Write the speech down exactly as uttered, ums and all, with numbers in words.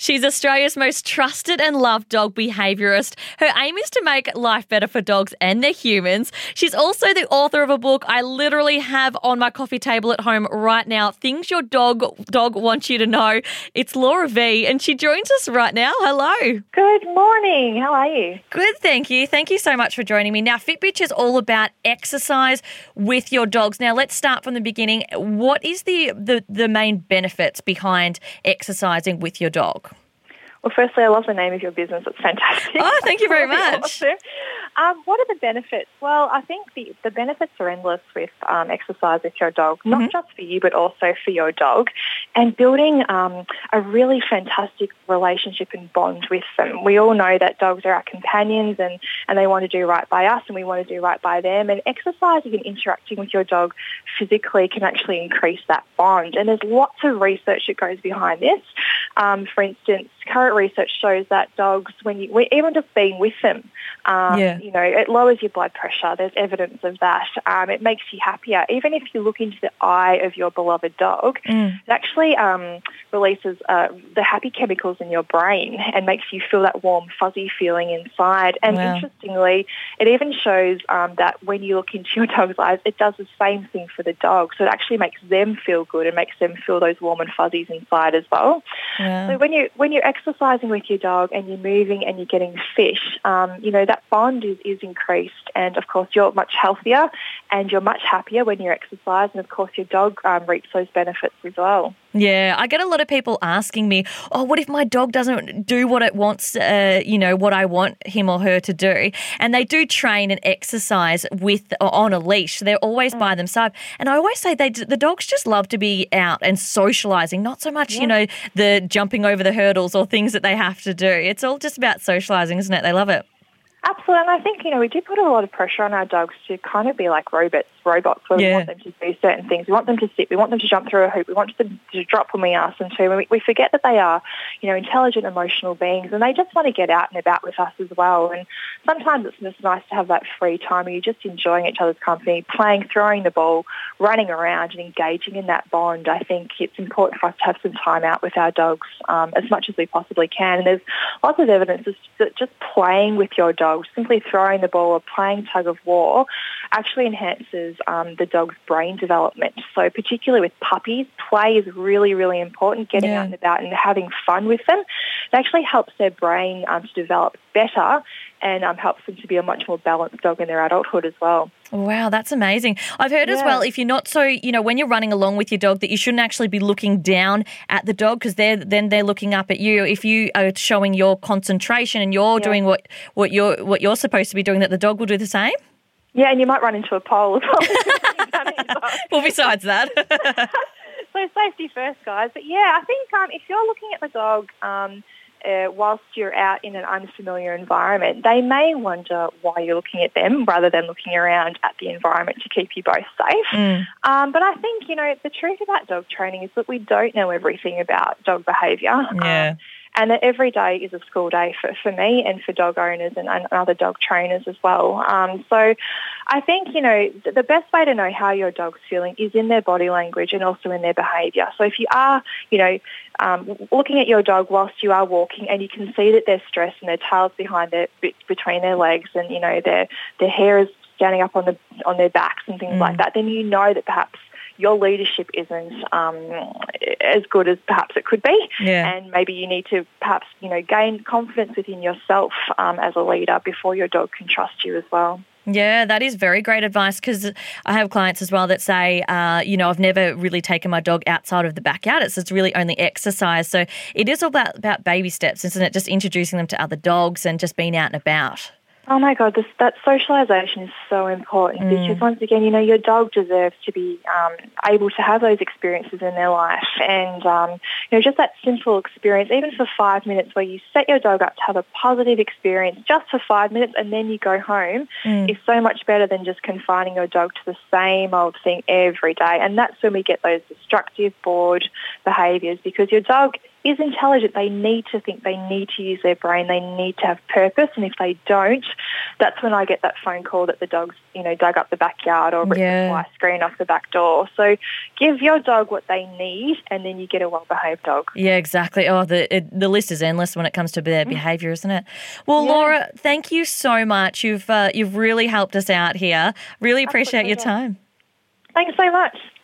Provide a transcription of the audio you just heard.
She's Australia's most trusted and loved dog behaviourist. Her aim is to make life better for dogs and their humans. She's also the author of a book I literally have on my coffee table at home right now, Things Your Dog Dog Wants You to Know. It's Laura V, and she joins us right now. Hello. Good morning. How are you? Good, thank you. Thank you so much for joining me. Now, Fitbitch is all about exercise with your dogs. Now, let's start from the beginning. What is the, the, the main benefits behind exercising with your dog? Well, firstly, I love the name of your business. It's fantastic. Oh, thank you very much. Um, what are the benefits? Well, I think the, the benefits are endless with um, exercise with your dog, not mm-hmm. just for you, but also for your dog, and building um, a really fantastic relationship and bond with them. We all know that dogs are our companions and, and they want to do right by us and we want to do right by them. And exercising and interacting with your dog physically can actually increase that bond. And there's lots of research that goes behind this. Um, for instance, current research shows that dogs, when you, even just being with them, um, yeah. you know, it lowers your blood pressure. There's evidence of that. Um, it makes you happier. Even if you look into the eye of your beloved dog, mm. it actually um, releases uh, the happy chemicals in your brain and makes you feel that warm, fuzzy feeling inside. And wow. interestingly, it even shows um, that when you look into your dog's eyes, it does the same thing for the dog. So it actually makes them feel good and makes them feel those warm and fuzzies inside as well. Yeah. So when you when you're exercising with your dog and you're moving and you're getting fit, um, you know, that bond is, is increased, and of course you're much healthier and you're much happier when you exercise, and of course your dog um, reaps those benefits as well. Yeah, I get a lot of people asking me, oh, what if my dog doesn't do what it wants, uh, you know, what I want him or her to do? And they do train and exercise with on a leash. They're always mm. by themselves. And I always say they the dogs just love to be out and socialising, not so much, yeah. you know, the jumping over the hurdles or things that they have to do. It's all just about socialising, isn't it? They love it. Absolutely, and I think, you know, we do put a lot of pressure on our dogs to kind of be like robots, robots where yeah. we want them to do certain things. We want them to sit, we want them to jump through a hoop, we want them to drop when we ask them to. And we, we forget that they are, you know, intelligent, emotional beings, and they just want to get out and about with us as well. And sometimes it's just nice to have that free time where you're just enjoying each other's company, playing, throwing the ball, running around and engaging in that bond. I think it's important for us to have some time out with our dogs um, as much as we possibly can. And there's lots of evidence that just playing with your dog, simply throwing the ball or playing tug of war, actually enhances um, the dog's brain development. So particularly with puppies, play is really, really important, getting yeah. out and about and having fun with them. It actually helps their brain um, to develop better and um, helps them to be a much more balanced dog in their adulthood as well. Wow, that's amazing. I've heard yeah. as well, if you're not so, you know, when you're running along with your dog, that you shouldn't actually be looking down at the dog because they're then they're looking up at you. If you are showing your concentration and you're yeah. doing what, what you're what you're supposed to be doing, that the dog will do the same? Yeah, and you might run into a pole as well. Well, besides that. So safety first, guys. But yeah, I think um, if you're looking at the dog um, uh, whilst you're out in an unfamiliar environment, they may wonder why you're looking at them rather than looking around at the environment to keep you both safe. Mm. Um, but I think, you know, the truth about dog training is that we don't know everything about dog behaviour. Yeah. Um, And that every day is a school day for, for me and for dog owners and, and other dog trainers as well. Um, so I think, you know, the best way to know how your dog's feeling is in their body language and also in their behaviour. So if you are, you know, um, looking at your dog whilst you are walking and you can see that they're stressed and their tail's behind their, between their legs and, you know, their, their hair is standing up on the on their backs and things mm. like that, then you know that perhaps your leadership isn't um, as good as perhaps it could be, yeah. and maybe you need to perhaps, you know, gain confidence within yourself um, as a leader before your dog can trust you as well. Yeah, that is very great advice because I have clients as well that say, uh, you know, I've never really taken my dog outside of the backyard. It's, it's really only exercise. So it is all about, about baby steps, isn't it? Just introducing them to other dogs and just being out and about. Oh, my God, this, that socialisation is so important mm. because, once again, you know, your dog deserves to be um, able to have those experiences in their life. And, um, you know, just that simple experience, even for five minutes where you set your dog up to have a positive experience just for five minutes and then you go home mm. is so much better than just confining your dog to the same old thing every day. And that's when we get those destructive, bored behaviours because your dog is intelligent. They need to think. They need to use their brain. They need to have purpose. And if they don't, that's when I get that phone call that the dog's, you know, dug up the backyard or ripped Yeah. the fly screen off the back door. So give your dog what they need, and then you get a well-behaved dog. Yeah, exactly. Oh, the it, the list is endless when it comes to their behaviour, isn't it? Well, Yeah. Laura, thank you so much. You've uh, you've really helped us out here. Really appreciate your pleasure. time. Thanks so much.